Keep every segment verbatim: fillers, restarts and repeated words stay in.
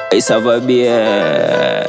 Et ça va bien.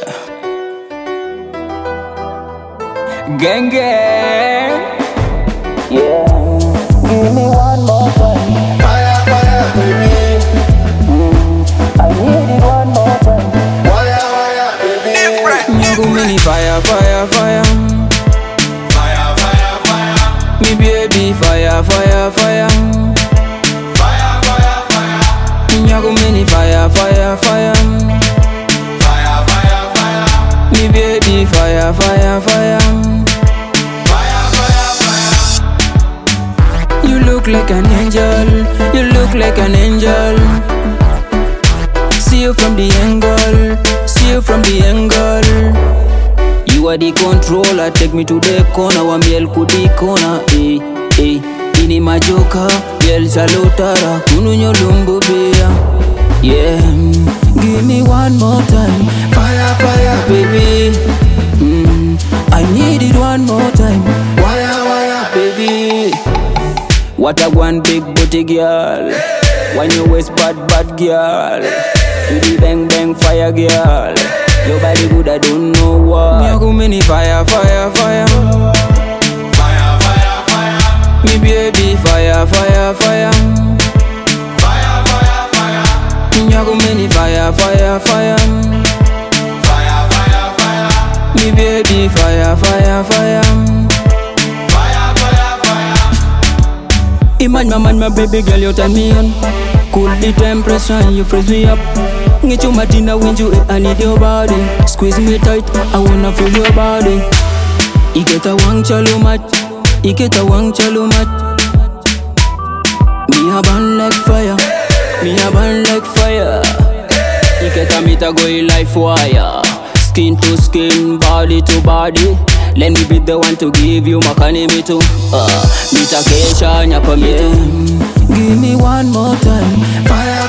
Gang gang. Yeah, give me one more time. Fire, fire, baby. Mm, I need it one more time. Fire, fire, baby. Nyago mini fire, fire, fire. Fire, fire, fire. Me baby fire, fire, fire. Fire, fire, fire. Nyago mini fire, fire, fire. Fire, fire, fire. Me baby fire, fire, fire. Fire, fire, fire. You look like an angel, you look like an angel. See you from the angle, see you from the angle. You are the controller, take me to the corner, wambiel kudi corner, eh, eh. Ini majoka, biel salutara, kununyo lumbu bia. Yeah, give me one more time, fire, fire, baby. Mm, I need it one more time, wire, wire, baby. What a one big booty girl, when you waist bad, bad girl. You the bang bang fire girl, your body good I don't know what. Me a go mini fire, fire, fire. Fire, fire, fire. Me baby fire, fire, fire. Fire, fire, fire. Me a go mini fire, fire, fire. Fire, fire, fire. Me baby fire, fire, fire. Fire, fire, fire. Imagine my man, my baby girl, you turn me on. Cool the temperature, you freeze me up. Get you Martina when you I need your body. Squeeze me tight, I wanna feel your body. Iketa wang chalo mat, iketa wang chalo mat. Me a burn like fire, me a burn like fire. Iketa mita go like wire. Skin to skin, body to body. Let me be the one to give you makani me too. Uh, mita kesha nyapa me too. Give me one more time, fire,